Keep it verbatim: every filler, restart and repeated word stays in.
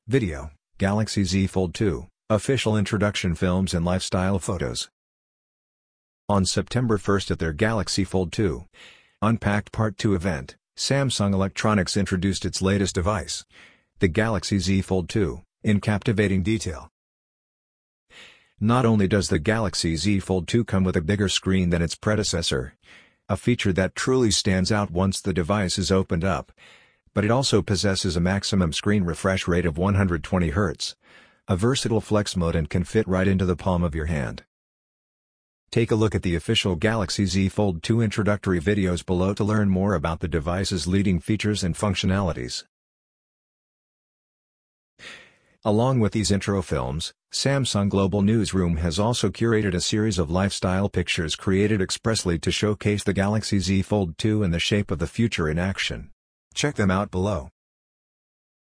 Video, Galaxy Z Fold two, official introduction films and lifestyle photos. On September first at their Galaxy Fold two Unpacked Part two event, Samsung Electronics introduced its latest device, the Galaxy Z Fold two, in captivating detail. Not only does the Galaxy Z Fold two come with a bigger screen than its predecessor, a feature that truly stands out once the device is opened up, but it also possesses a maximum screen refresh rate of one hundred twenty hertz, a versatile flex mode, and can fit right into the palm of your hand. Take a look at the official Galaxy Z Fold two introductory videos below to learn more about the device's leading features and functionalities. Along with these intro films, Samsung Global Newsroom has also curated a series of lifestyle pictures created expressly to showcase the Galaxy Z Fold two and the shape of the future in action. Check them out below.